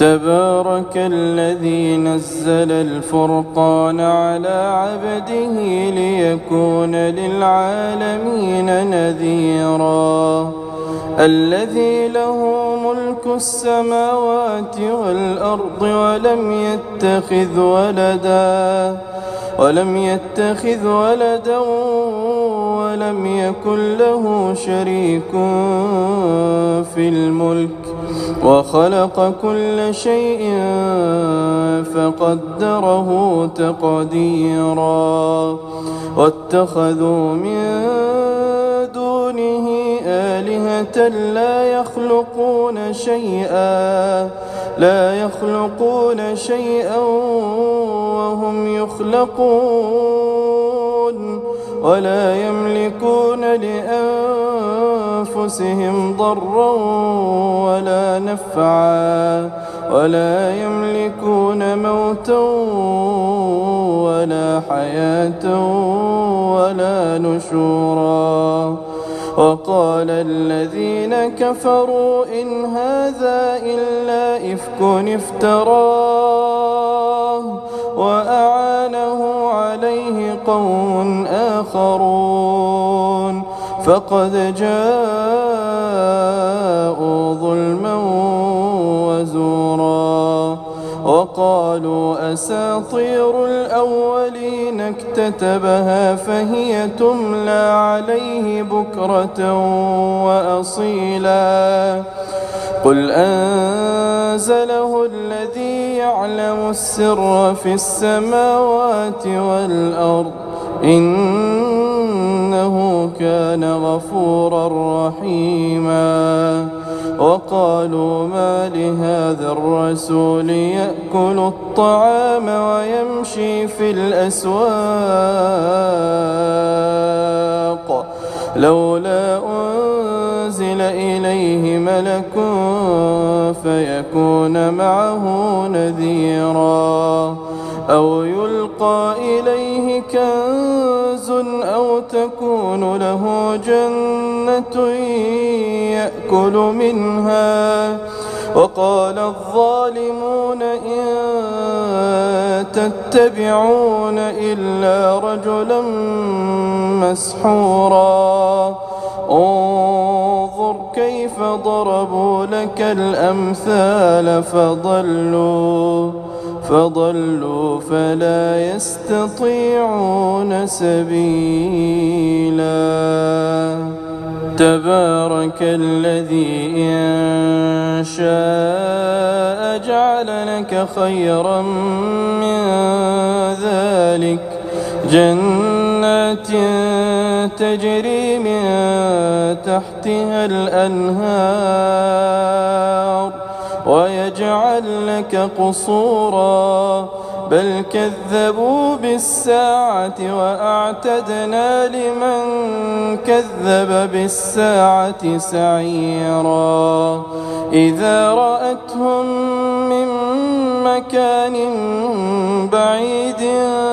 تبارك الذي نزل الفرقان على عبده ليكون للعالمين نذيرا الذي له ملك السماوات والأرض ولم يتخذ ولدا ولم يكن له شريك في الملك وخلق كل شيء فقدره تقديرا واتخذوا من دونه آلهة لا يخلقون شيئا وهم يخلقون ولا يملكون لأنفسهم ضرا ولا نفعا ولا يملكون موتا ولا حياة ولا نشورا وقال الذين كفروا إن هذا إلا إفك افتراه وأعانه عليه قوم آخرون فقد جاءوا ظلما وزورا وقالوا أساطير الأولين اكتتبها فهي تملى عليه بكرة وأصيلا قل أنزله الذي يعلم السر في السماوات والأرض إنه كان غفورا رحيما وقالوا ما لهذا الرسول يأكل الطعام ويمشي في الأسواق لولا أنزل إليه ملك فيكون معه نذيرا أو يلقى إليه كنز أو تكون له جنة يأكل منها وقال الظالمون إن تتبعون إلا رجلا مسحورا انظر كيف ضربوا لك الأمثال فضلوا فلا يستطيعون سبيلا تبارك الذي إن شاء جعل لك خيرا من ذلك جنات تجري من تحتها الأنهار ويجعل لك قصورا بل كذبوا بالساعة وأعتدنا لمن كذب بالساعة سعيرا إذا رأتهم من مكان بعيد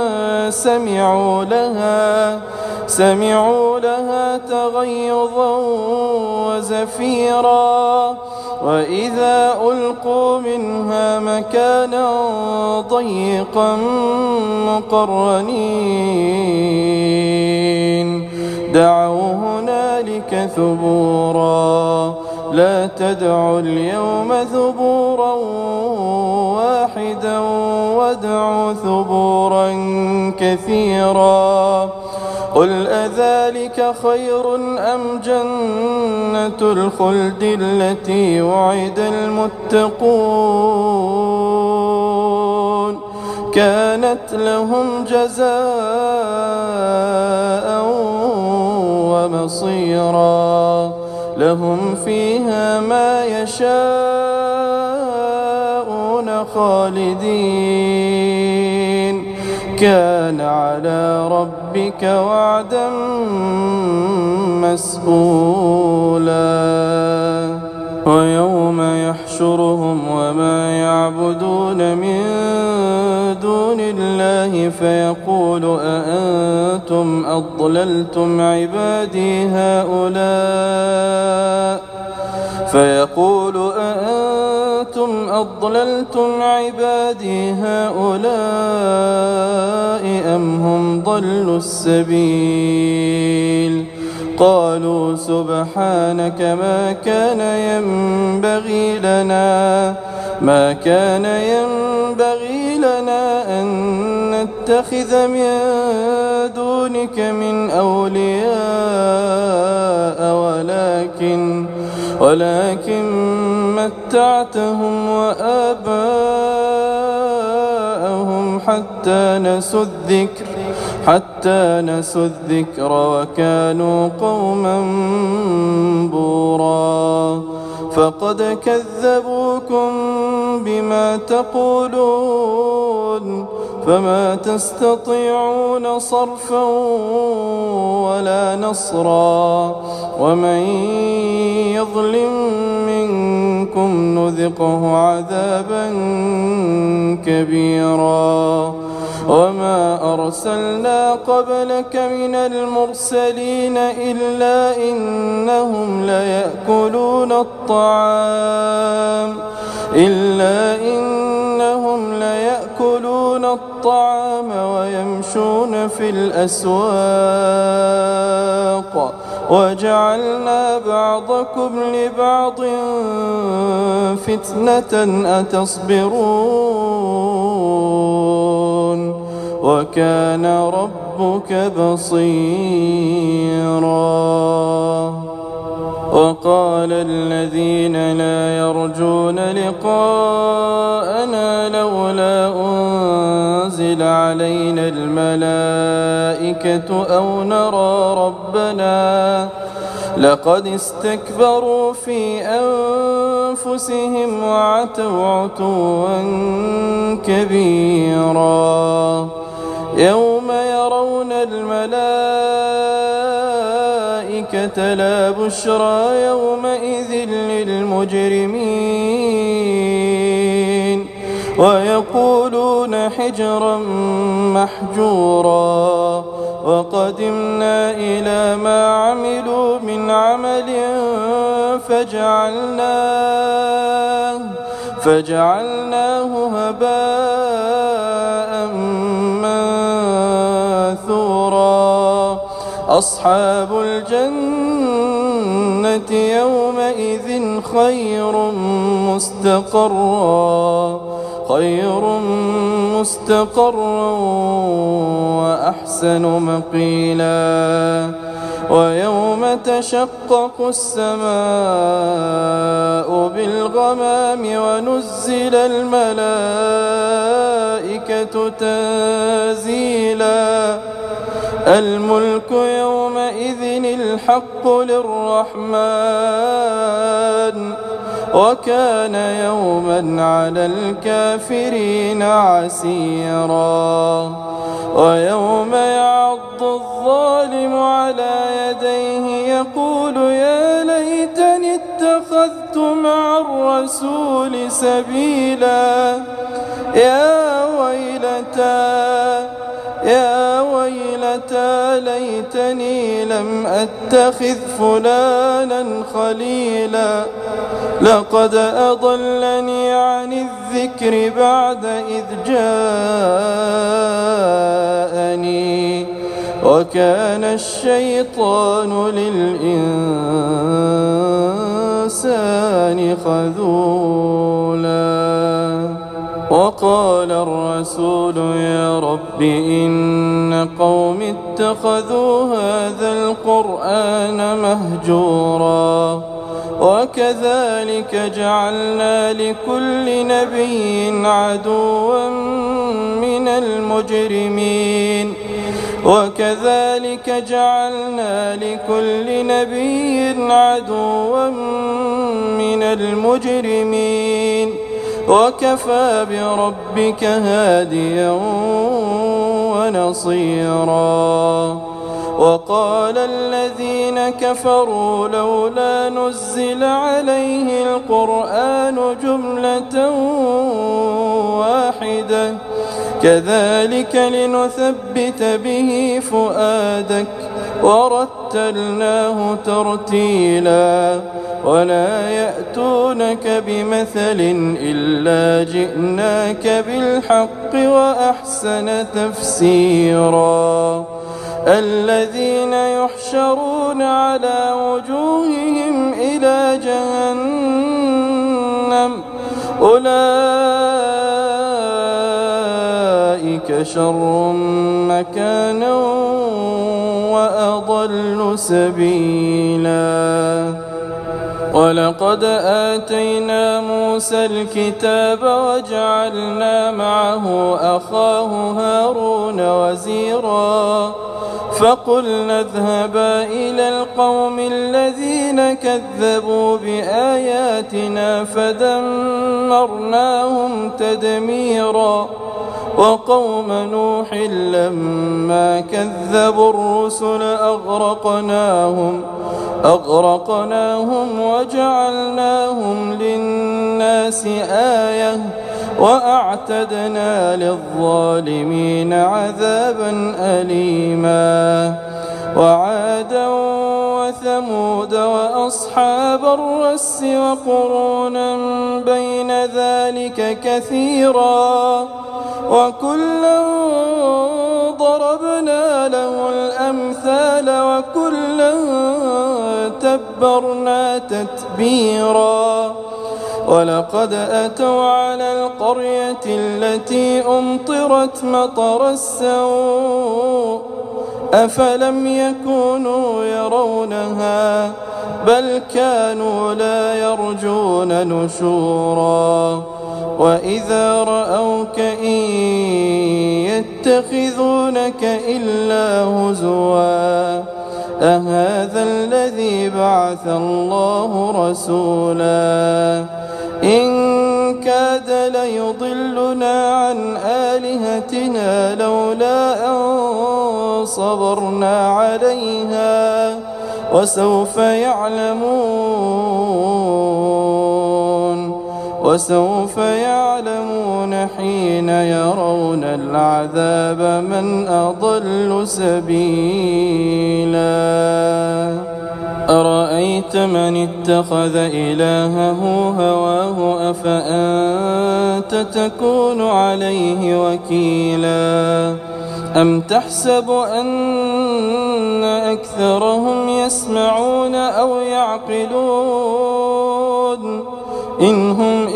سمعوا لها تغيظا وزفيرا وإذا ألقوا منها مكانا ضيقا مقرنين دعوا هنالك ثبورا لا تدعوا اليوم ثبورا واحدا وادعوا ثبورا كثيرا قل أذلك خير أم جنة الخلد التي وعد المتقون كانت لهم جزاء ومصيرا لهم فيها ما يشاءون خالدين كان على ربك وعدا مسئولا ويوم يحشرهم وما يعبدون من دون الله فيقول أأنتم أضللتم عبادي هؤلاء أأنتم أضللتم عبادي هؤلاء أم هم ضلوا السبيل قالوا سبحانك ما كان ينبغي لنا أن نتخذ من دونك من أولياء ولكن متعتهم وآباءهم حتى نسوا الذكر وكانوا قوما بورا فقد كذبوكم بما تقولون فما تستطيعون صرفا ولا نصرا ومن يظلم منكم نذقه عذابا كبيرا وما أرسلنا قبلك من المرسلين إلا إنهم ليأكلون الطعام ويمشون في الأسواق وجعلنا بعضكم لبعض فتنة أتصبرون وكان ربك بصيرا وقال الذين لا يرجون لقاءنا لولا أنزل علينا الملائكة أو نرى ربنا لقد استكبروا في أنفسهم وعتوا عتوا كبيرا يوم يرون الملائكة لا بشرى يومئذ للمجرمين ويقولون حجرا محجورا وقدمنا إلى ما عملوا من عمل فجعلناه هباء منثورا أصحاب الجنة يومئذ خير مستقرا وأحسن مقيلا ويوم تشقق السماء بالغمام ونزل الملائكة تنزيلا الملك يومئذ الحق للرحمن وكان يوما على الكافرين عسيرا ويوم يعض الظالم على يديه يقول يا ليتني اتخذت مع الرسول سبيلا يا ويلتى ليتني لم أتخذ فلانا خليلا لقد أضلني عن الذكر بعد إذ جاءني وكان الشيطان للإنسان خذولا وقال الرسول يا رب إن قوم اتخذوا هذا القرآن مهجورا وكذلك جعلنا لكل نبي عدوا من المجرمين وكفى بربك هاديا ونصيرا وقال الذين كفروا لولا نزل عليه القرآن جملة واحدة كذلك لنثبت به فؤادك ورتلناه ترتيلا ولا يأتونك بمثل إلا جئناك بالحق وأحسن تفسيرا الذين يحشرون على وجوههم إلى جهنم أولئك شر مكانا وأضل سبيلا ولقد آتينا موسى الكتاب وجعلنا معه أخاه هارون وزيرا فقلنا اذهبا إلى القوم الذين كذبوا بآياتنا فدمرناهم تدميرا وقوم نوح لما كذبوا الرسل أغرقناهم وجعلناهم للناس آية وأعتدنا للظالمين عذابا أليما وعادا وثمود وأصحاب الرس وقرونا بين ذلك كثيرا وكلا ضربنا له الأمثال وكلا تبرنا تتبيرا ولقد أتوا على القرية التي أمطرت مطر السوء أفلم يكونوا يرونها بل كانوا لا يرجون نشورا وإذا رأوك إن يتخذونك إلا هزوا أهذا الذي بعث الله رسولا إن كاد ليضلنا عن آلهتنا لولا أن صبرنا عليها وسوف يعلمون حين يرون العذاب من أضل سبيلا أرأيت من اتخذ إلهه هواه أفأنت تكون عليه وكيلا أم تحسب أن أكثرهم يسمعون أو يعقلون إن هم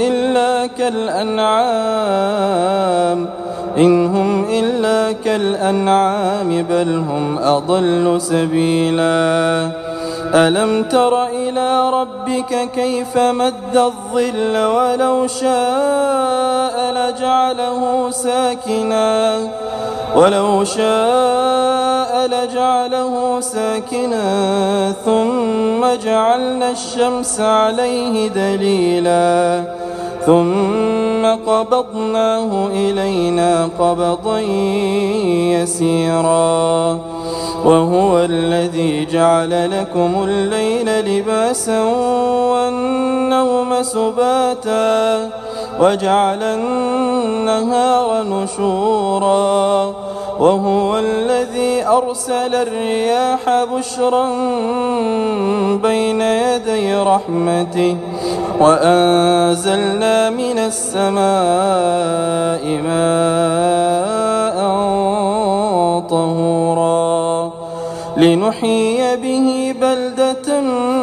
إلا كالأنعام بل هم أضل سبيلا ألم تر إلى ربك كيف مد الظل ولو شاء لجعله ساكنا ثم جعلنا الشمس عليه دليلا ثم قبضناه إلينا قبضا يسيرا وهو الذي جعل لكم الليل لباسا والنوم سباتا وجعل النهار نشورا وهو الذي أرسل الرياح بشرا بين يدي رحمته وأنزلنا من السماء ماء طهورا لنحيي به بلدة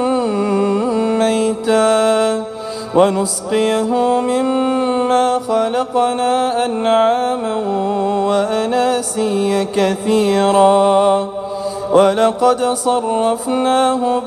ميتا ونسقيه مما خلقنا أنعاما وأناسيا كثيرا ولقد صرفناه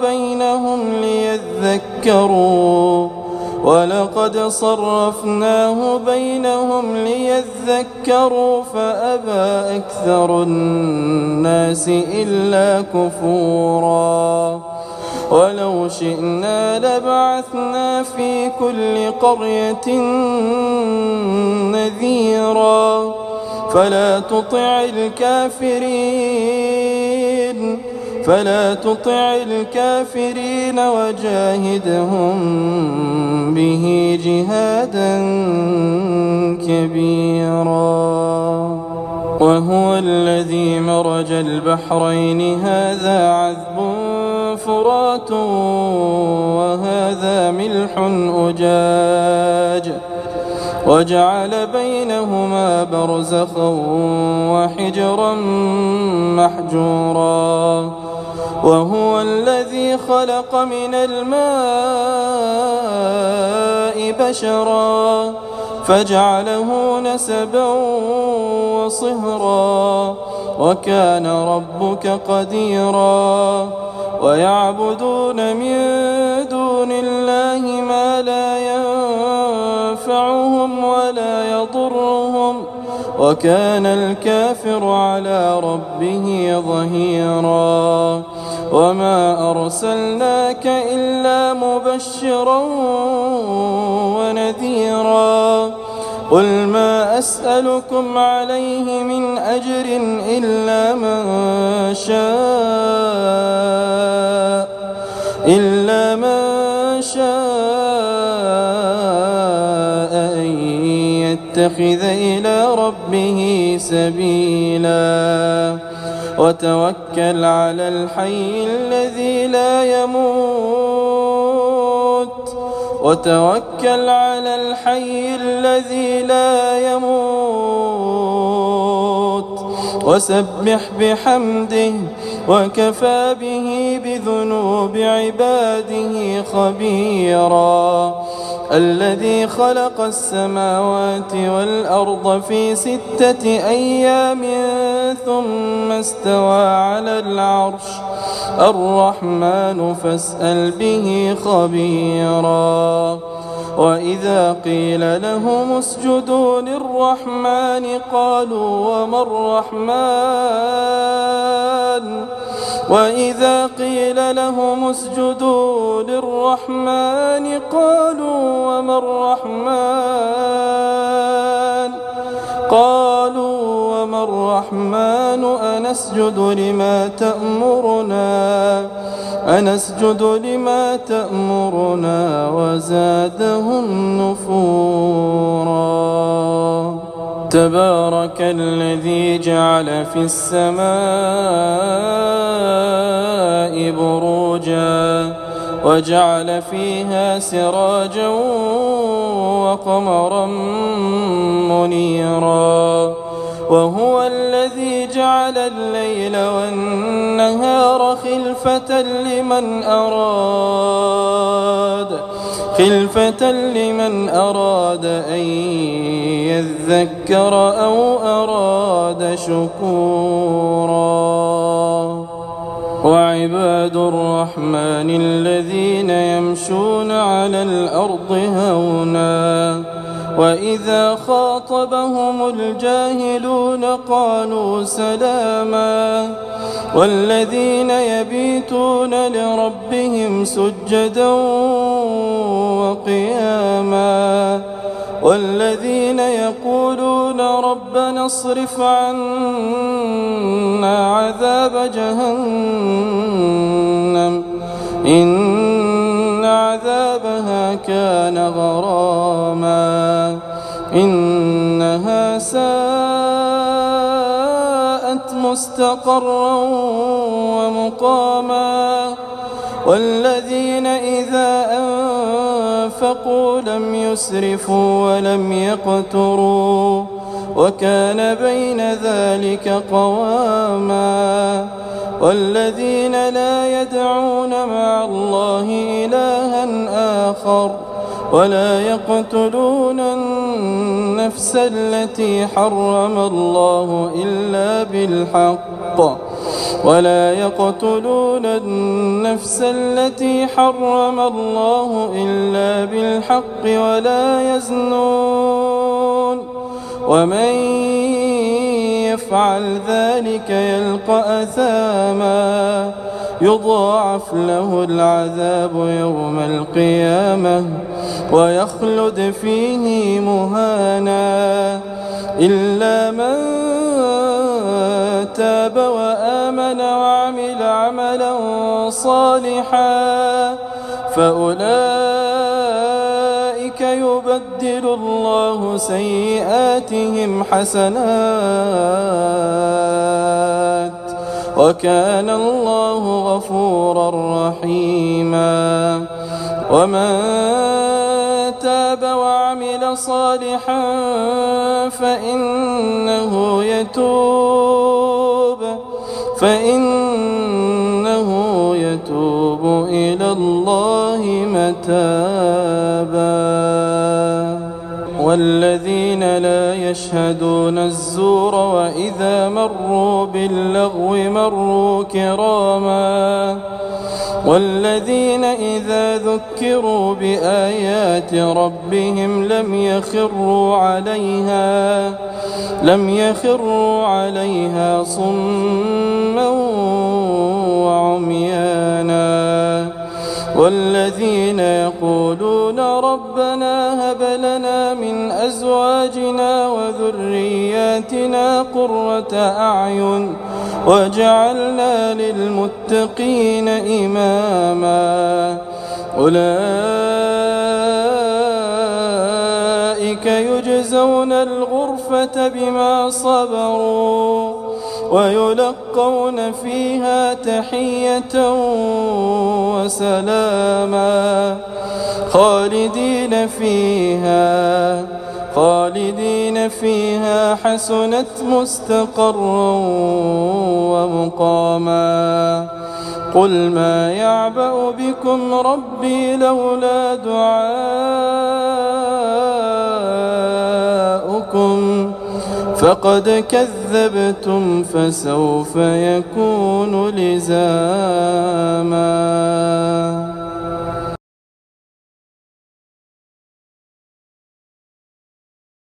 بينهم ليذكروا فأبى أكثر الناس إلا كفورا ولو شئنا لبعثنا في كل قرية نذيرا فلا تطع الكافرين وجاهدهم به جهادا كبيرا وهو الذي مرج البحرين هذا عذب فرات وهذا ملح أجاج وجعل بينهما برزخا وحجرا محجورا وهو الذي خلق من الماء بشرا فجعله نسبا وصهرا وكان ربك قديرا ويعبدون من دون الله ما لا ينفعهم ولا يضرهم وكان الكافر على ربه ظهيرا وما أرسلناك إلا مبشرا ونذيرا قل ما أسألكم عليه من أجر إلا من شاء أن يتخذ إلى ربه سبيلا وتوكل على الحي الذي لا يموت وسبح بحمده وكفى به بذنوب عباده خبيرا الذي خلق السماوات والأرض في 6 أيام ثم استوى على العرش الرحمن فاسأل به خبيرا وإذا قيل لهم اسجدوا للرحمن قالوا وما الرحمن وإذا قيل لهم اسجدوا للرحمن قالوا وما الرحمن أنسجد لما تأمرنا وزادهم نفورا تبارك الذي جعل في السماء بروجا وجعل فيها سراجا وقمرا منيرا وهو الذي جعل الليل والنهار خلفة لمن أراد أن يذكر أو أراد شكورا وعباد الرحمن الذين يمشون على الأرض هونا وإذا خاطبهم الجاهلون قالوا سلاما والذين يبيتون لربهم سجدا وقياما والذين يقولون ربنا اصرف عنا عذاب جهنم إن عذابها كان غراما إنها ساءت مستقرا ومقاما والذين إذا أنفقوا لم يسرفوا ولم يقتروا وكان بين ذلك قواما والذين لا يدعون مع الله إلها آخر ولا يقتلون النفس التي حرم الله إلا بالحق ولا يزنون ومن يفعل ذلك يلقى أثاما يضاعف له العذاب يوم القيامة ويخلد فيه مهانا إلا من تاب وآمن وعمل عملا صالحا فأولئك يبدل يبدل الله سيئاتهم حسنات وكان الله غفورا رحيما. ومن تاب وعمل صالحا فإنه يتوب إلى الله متابا. والذين لا يشهدون الزور وإذا مروا باللغو مروا كراما. والذين إذا ذكروا بآيات ربهم لم يخروا عليها صما وعميانا. والذين يقولون ربنا هب لنا من أزواجنا وذرياتنا قرة أعين واجعلنا للمتقين إماما. أولئك يجزون الغرفة بما صبروا ويلقون فيها تحية وسلاما خالدين فيها حسنت مستقرا ومقاما. قل ما يعبأ بكم ربي لولا دعاؤكم فقد كذبتم فسوف يكون لزاما.